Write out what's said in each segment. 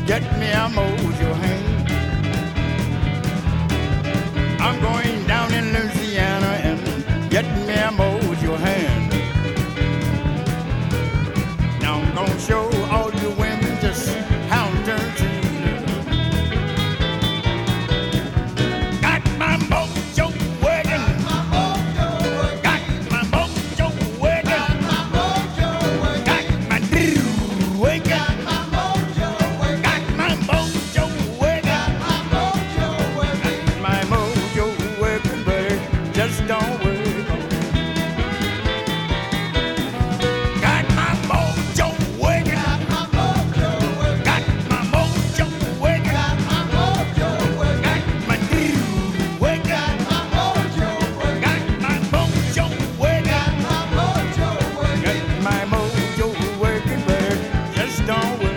get me a mojo hand. I'm going down in Louisiana and get me a mojo hand. Now I'm gonna show all you women just how dirty. Got my mojo working. Got my mojo working. Got my drill working. Got my mojo working. My mojo working, but it just don't work. Got my mojo working. Got my mojo working. Got my drill working. Got my mojo working. Got my mojo working, but it just don't work.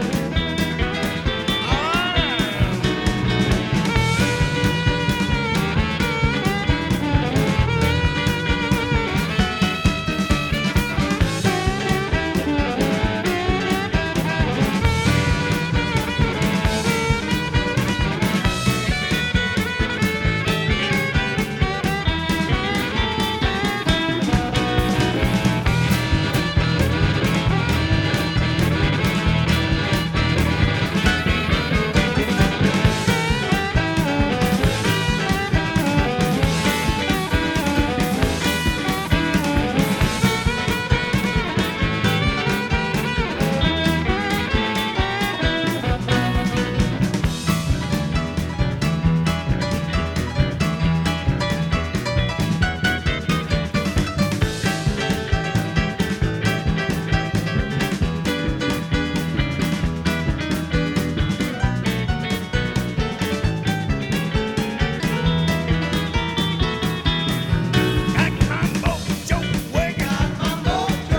Got my mojo working. Got my mojo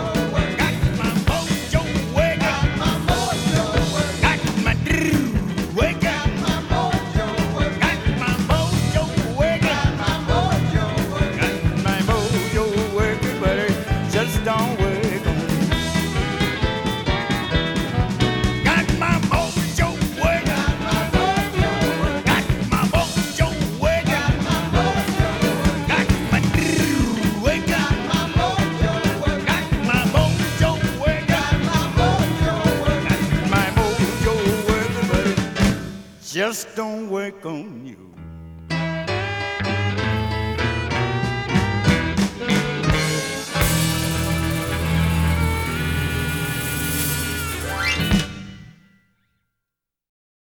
working. Got my drill working. Got my mojo working. Got my mojo working, but it just don't work. Got my mojo working. Got my mojo working. Got my drill working. Got my mojo working. Got my mojo working, but it just don't work on me.